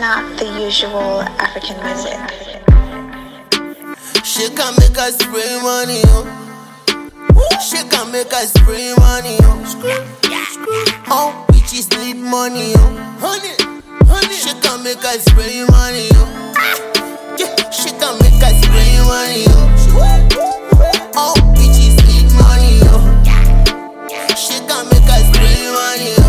not the usual African music. She can make us spray money, yo. She can make us spray money, yo. Oh, bitches need money, yo. Honey, she can make us spray money, yo. Yeah, she can make us spray money, yo. Oh, bitches need money, yo. She can make us spray money, yo.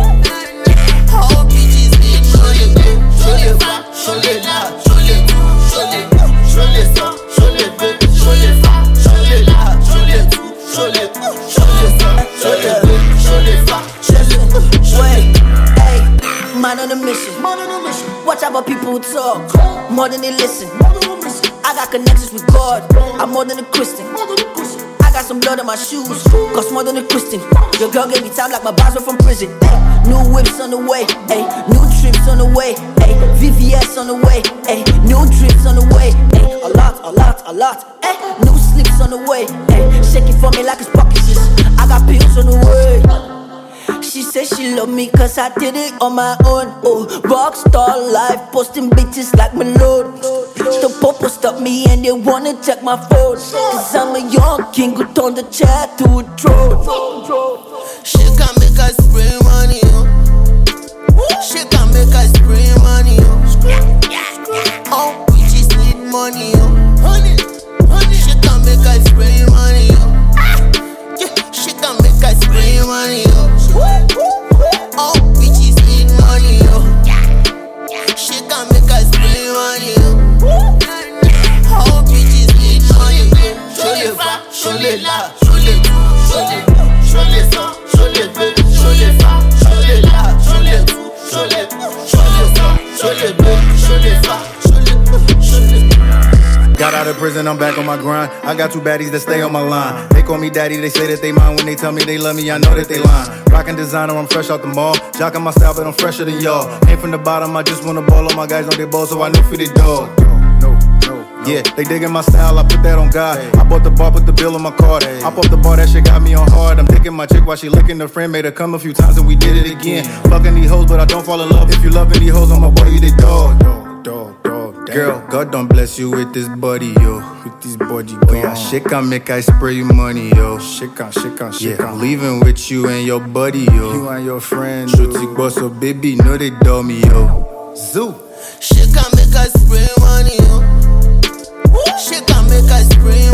Oh, bitches need money, yo. Show les femmes, show les là, show les tout, show les tout, show les sangs, show les deux, show les femmes, show les là, show les tout, show les tout, show les sangs, show les deux, show les femmes, show les tout, show les tout. Hey, man on a mission. Watch out what people talk, more than they listen. I got connections with God, I'm more than a Christian. I got some blood on my shoes, cost more than a Christian. Your girl gave me time like my boss were from prison. Ay, new whips on the way, ay, new trips on the way, ay, VVS on the way, ay, new trips on the way, ay, a lot, ay, new slips on the way, ay, shake it for me like it's pockets. I got pills on the way. She said she love me cause I did it on my own. Oh, rockstar life, posting bitches like Malone. The popo stopped me and they wanna check my phone. Cause I'm a young king who turned the chair to a throne. She can make us spray money, yo. She can make us spray money, yo. Oh, bitches need money, yo. Honey, she can make us spray money, yo. Yeah, she can make us spray money, yo. Oh, bitches need money, yo. She can make us spray money, yo. Oh, bitches need money, yo. Show les femmes, show les là, show les tout, show les tout, show les sangs, show les deux, show les femmes, show les là, show les tout, show les tout, show les sangs, show les deux, show les femmes, show les tout, show les tout. Got out of prison, I'm back on my grind. I got two baddies that stay on my line. They call me daddy, they say that they mine. When they tell me they love me, I know that they lying. Rockin' designer, I'm fresh out the mall. Jockin' my style, but I'm fresher than y'all. Came from the bottom, I just wanna ball. All my guys know they ball, so I know for the dog. Yeah, they digging my style, I put that on God. I bought the bar, put the bill on my card. I bought the bar, that shit got me on hard. I'm thinking my chick while she licking the friend. Made her come a few times and we did it again. Fucking these hoes, but I don't fall in love. If you loving these hoes, I'm a boy, you the dog. Girl, God don't bless you with this body, yo. With this body, go. Yeah, shit can make I spray you money, yo. Shit can. Yeah, I'm leaving with you and your buddy, yo. You and your friend, Shooty boss, so baby, know they dog me, yo. Zoo. She can make us spray money, yo. She can make us spray